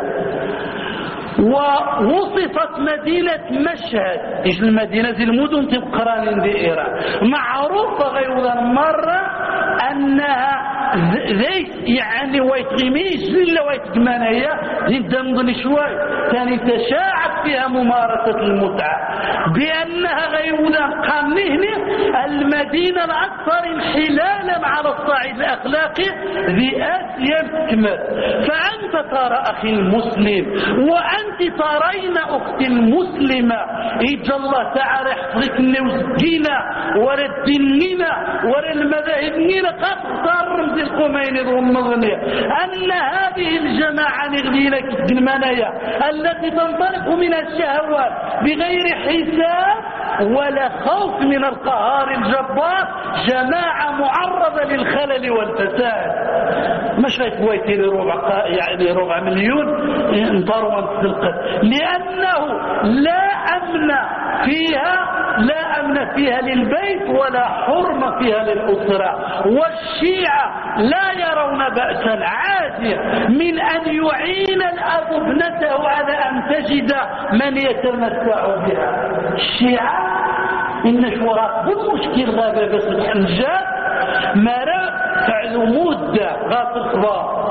Speaker 1: ووصفت مدينة مشهد إيش المدينة زي المدن تبقران دي إيران معروفة غير مرة أنها ذي يعني ويتغميش للا ويتغمانية جدا مضني شوي كان تشاعت فيها ممارسة المتعة بأنها غيولا قامنهن المدينة الأكثر انحلالا على الصعيد الأخلاقي ذي آسيا الكمال فأنت ترى أخي المسلم وأنت ترين أختي المسلمة إجا الله تعالى يحفظك وزكينا ولا الديننا ولا المذاهبنا قد ترمز الخميني ذو النظمية أن هذه الجماعة نغذيلك المنايا التي تنطلق من الشهوات بغير حساب ولا خوف من القهار الجبار، جماعة معرضة للخلل والفساد. مش غيتويتي لربع يعني ربع مليون انطروا وانتسلقت، لأنه لا أمن فيها، لا أمن فيها للبيت ولا حرمة فيها للأسرة. والشيعة لا يرون بأسا عادي من أن يعين الأب ابنته على أن تجد من يتمتع بها. الشيعة إن شوراء بالمشكل غابة بس الحنجات مرة فعلوا مدة غاف الخبار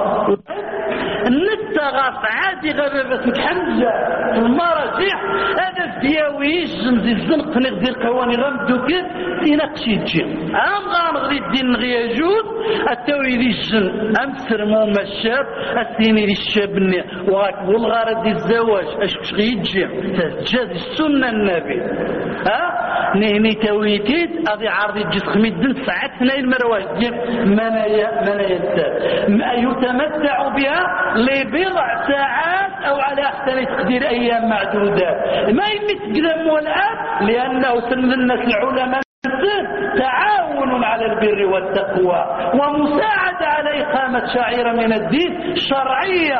Speaker 1: النتا غاف عادي غابة بس الحنجة المراجع هذا فياويش زمزي الزنق نغذي القواني غمدو كيف ينقشي تجي أم غانغذي الدين نغيجود التوي ذي الجن أمسر موما الشاب السيني ذي الشابني وغاك والغارة دي الزواج أشكش غيجي تسجد السنة النبي ها نهني تويتيد أضي عرضي جسخ مدن ساعات سنين مرواج منايا منايا ما يتمتع بها لبضع ساعات أو على أحسن تقدير أيام معدودة ما يمتقدم والآن لأنه سن الناس العلماء تعاون على البر والتقوى ومساعدة على إقامة شعيرة من الدين شرعية.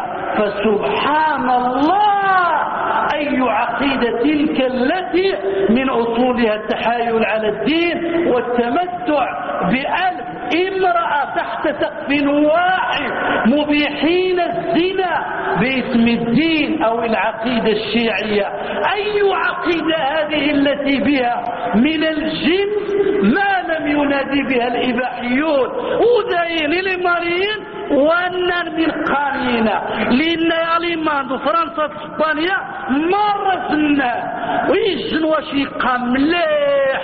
Speaker 1: فسبحان الله أي عقيدة تلك التي من أصولها التحايل على الدين والتمتع بألف امرأة تحت سقف واحد مبيحين الزنا باسم الدين أو العقيدة الشيعية. أي عقيدة هذه التي بها من الجنس ما لم ينادي بها الإباحيون ودين للمريين وأنن من قانينا لأن ياليمان دو فرنسا في اسبانيا مرة سنة ويجن واشي قمليح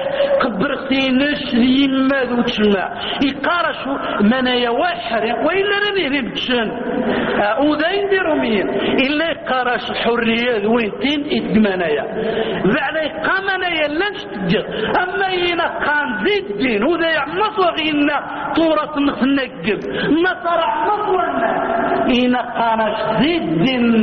Speaker 1: قبرتينش يماد وتشما يقارش منايا وحرق وإلا نذهب بتشن ودين ديرو مين إلا يقارش الحرية وينتين إدمانايا بعد قامنايا لنش تجر أما ينا قان زيد دين وذا يعمص وغينا طورة نقب نصر مطلنا إنا قانش زيد دين.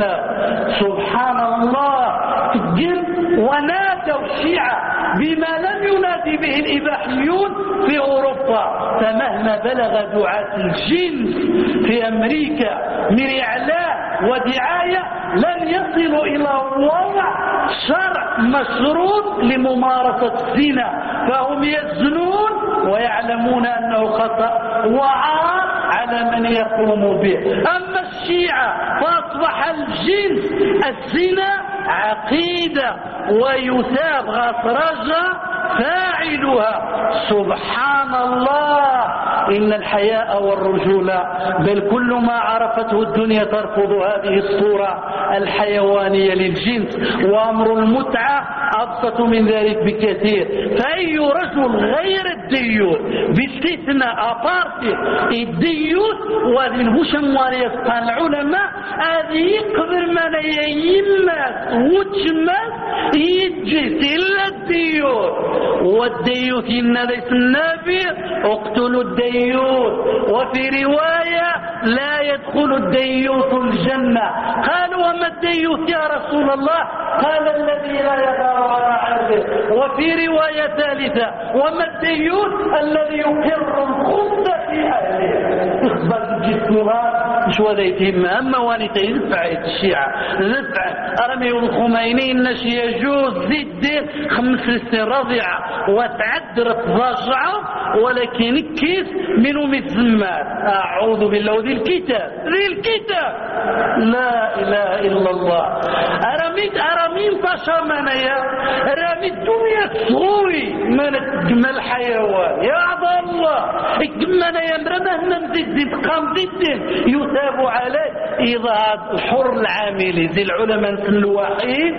Speaker 1: سبحان الله تجر ونادوا الشيعة بما لم ينادي به الإباحيون في أوروبا. فمهما بلغ دعاة الجنس في أمريكا من إعلان ودعاية لن يصلوا إلى وضع شرع مشروط لممارسة الزنا فهم يزنون ويعلمون أنه خطأ وعار على من يقوم به. أما الشيعة فأصبح الجنس الزنا عقيدة ويثاب غطرجة فاعلها. سبحان الله إن الحياء والرجولة بل كل ما عرفته الدنيا ترفض هذه الصورة الحيوانية للجنس. وأمر المتعة أبسط من ذلك بكثير. فأي رجل غير الديوث باستثناء أبارتي الديوث وذي الهشموارية قال العلماء هذه يقبل من يمات وتشمات يجيس إلا الديوث. والديوث إن ليس النبي اقتلوا الديوث. وفي رواية لا يدخل الديوث الجنة. قالوا وما الديوث يا رسول الله؟ قال الذي لا يدار على عرضه. وفي رواية ثالثة وما الديوث؟ الذي يقر الخبز في أهله. اخبر الجسمات مش وذيتهم أما وانت يدفع الشيعة ندفع أرمي الخميني إنش يجوز زد خمس سنين رضيعة وتعدرت ضاجعة ولكن كيس منه متزمات. أعوذ بالله ذي الكتاب ذي الكتاب لا إله إلا الله. أرميت أرمين فاشا منايا أرمي الدنيا صوري من الجمال حيوان يا عبد الله الجمال يمرمه من زد قام زد يثاب عليه إذا الحر العامل زي العلماء الواحد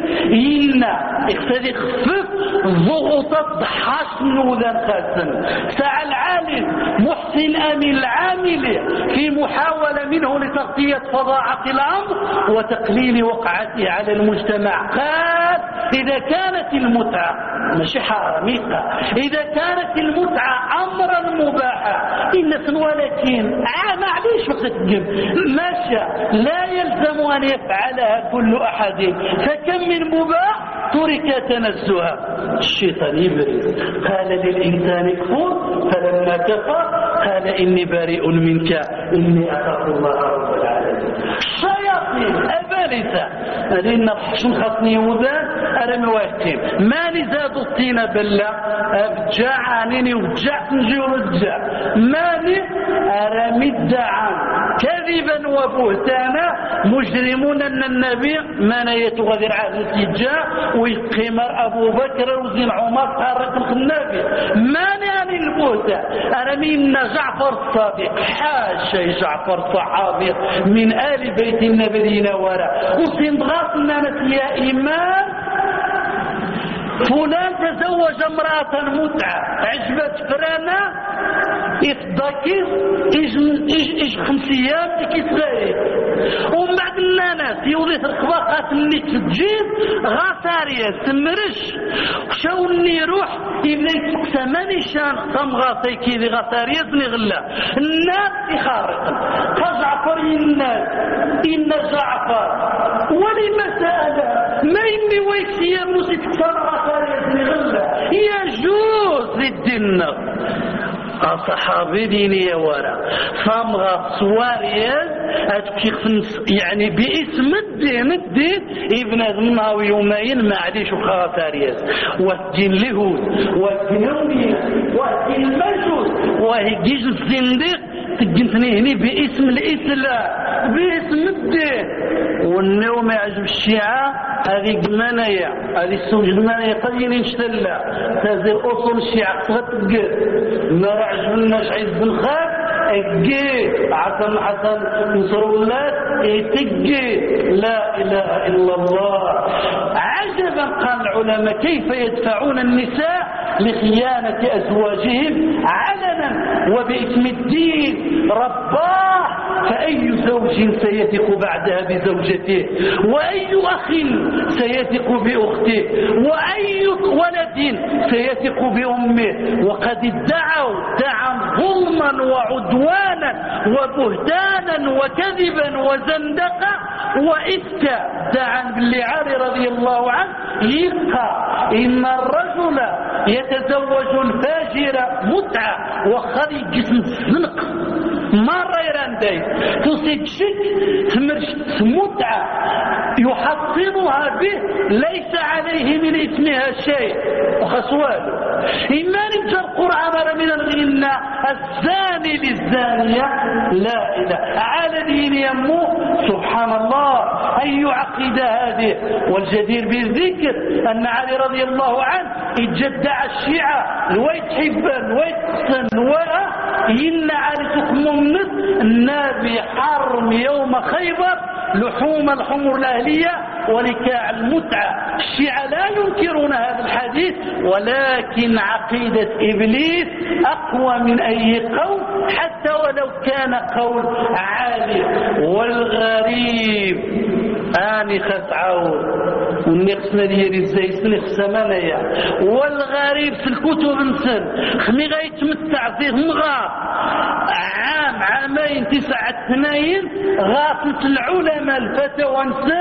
Speaker 1: إنا اختدي خفف ضغطت ضحاش نوذا خاسن سعى العالم محسن أمين العامل في محاولة منه لتغطية فظاعة الأمر وتقليل وقعته على المجتمع. قال إذا كانت المتعة مش حراميقة إذا كانت المتعة أمرا مباحا إن ولكن آه معليش وقت تجيب ماشى لا يلزم أن يفعلها كل أحد. فكم من مباح ترك تنزها. الشيطان يبرز قال للإنسان كفر، فلما كفر قال إني بريء منك إني أخاف الله رب العالمين. الشياطين أبالسة لأن الحشم خطني وذان أرمي واحكين ماني زادوا الطين بلا أبجع عنيني وبجع تنجي ورجع ماني أرمي الدعان كذبا وبهتانا مجرمون أن النبي ما يتغذر عهد السجاء ويقمر أبو بكر وزين عمر طارق النبي ماني أني البهتان أرمي إن جعفر الصادق حاشا جعفر صحابي من آل بيت النبي نورا وسنبغاطنا يا إيمان فلان تزوج امرأة متعة عجبت فرانا يتضاكيس إيش خمس أيام تكيسغاية ومن بعد الناس يوضيت الخباقات اللي تجيب غاثارية سمرش وشاوني يروح يبني يتقسى ماني شان خم غاثي كيدي غاثارية زني غلا الناس يخارقن فجعفر الناس إن جعفر ولما سأل ما يمي ويكسي يا موسى تقسى غاثارية زني غلا يجوز للدين صحابي ديني يا ورا فامغا سواريز يعني باسم الدين الدين ابن ادمنا ويومين ما عاديش وخاطريز والدين اليهود والدين اليهود والدين المجوس وهيجيج الزنديق تجنتني هني باسم الاسلام باسم الدين والنوم يعجب الشيعة هذه جمانية هذه السوق جمانية قد ينشتلا تزيل أصول الشيعة تغتقل ما عجبناش عز الخاب اجي حسن حسن نصر الله اتجي لا إله إلا الله. عجبا قال العلماء كيف يدفعون النساء لخيانة أزواجهم علنا وباسم الدين رباه فأي زوج سيثق بعدها بزوجته وأي أخ سيثق بأخته وأي ولد سيثق بأمه وقد ادعوا دعا ظلما وعدوانا وبهتانا وكذبا وزندقا وإفكا دعا باللي علي رضي الله عنه يبقى إن الرجل يتزوج الفاجر متعة وخذي جسم الزنق مرة يراندي تصيب شك تمرش متعة يحصنها به ليس عليه من اسمها شيء وخسواله إما نبجى القرآن من الغنى الزاني للزانية لا إله على دين يمو سبحان الله أي عقيدة هذه. والجدير بالذكر أن علي رضي الله عنه اتجدع الشيعة لويت حبا لويت قسن ولا إن علي تقممنت النبي حرم يوم خيبر لحوم الحمر الأهلية ولكاع المتعة. الشيعة لا ينكرون هذا الحديث ولكن عقيدة إبليس أقوى من أي قول حتى ولو كان قول عالي. والغريب آني خسعون ونقصنا ديالي ازاي سنخ سمانيا والغريب في الكتب نسن خمي غيتمتع فيه مغاط عام عامين تسعة اثنين غاطت العلماء الفتوى نسن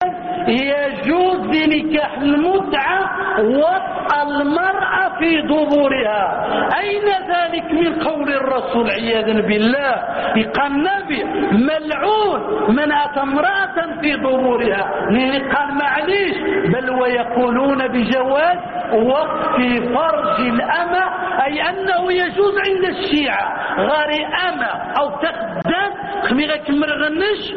Speaker 1: يجوز بنكاح المتعة وطأ المرأة في دبورها. أين ذلك من قول الرسول عياذا بالله؟ قال النبي ملعون من أتى امرأة في دبورها. قال معليش بل ويقولون بجواز وقف فرج الأمة أي أنه يجوز عند الشيعة غاري أمة أو تخدم خميغا كمرغنش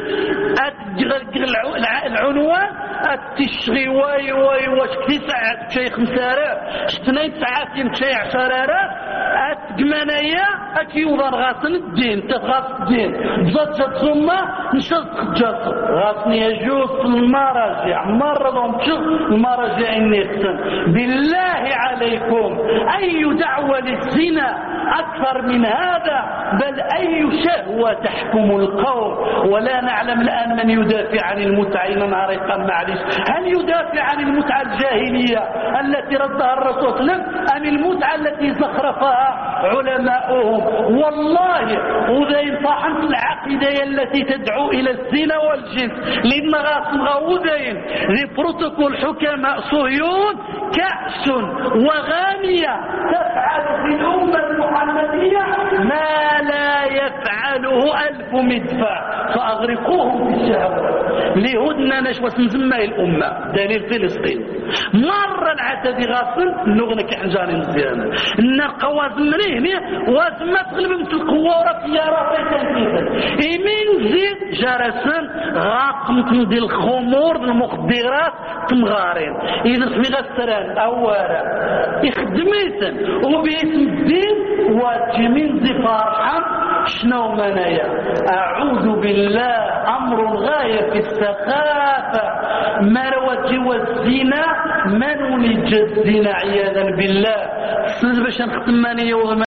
Speaker 1: العنوان التشغي واي واي واش تسعة شي خمسارة شتنين ساعات يمشي عشرة أتجمانية أكيوضا غاصن الدين تغاص الدين بزات ثم نشط جاس غاصن يجوز المراجع مرة ومشط المراجع النيسان. بالله عليكم أي دعوة للزنا أكثر من هذا، بل أي شهوة تحكم القول. ولا نعلم الآن من يدافع عن المتعة. إمام عريقان معلش، هل يدافع عن المتعة الجاهلية التي ردها الرسول صلى الله عليه وسلم أم المتعة التي زخرفها علماؤهم؟ والله وذين طاحنت العقيدة التي تدعو إلى الزنا والجنس، لأن غاصمها وذين ذي بروتوكول حكماء صهيون كأس وغانية تفعل في الأمة المحمدية ما لا يفعله ألف مدفع فأغرقوهم في الشهوات لهدنا نشوة نسمى الأمة. دليل فلسطين مرة العتدي غاصل نغنك حنجاني مزيانا النقا وازمريني وازمة تغلب مثل القوة ورفيارة تنفيذا إمين زيد جارسان غاقم دي الخمور المخدرات تمغارين إذا في غسران أولا إخدميتا وباسم الدين واتمين زي فرحا شنو منايا أعوذ بالله أمر غاية في السخافة مروة والزنا من ولج الزنا عياذا بالله. باش نختم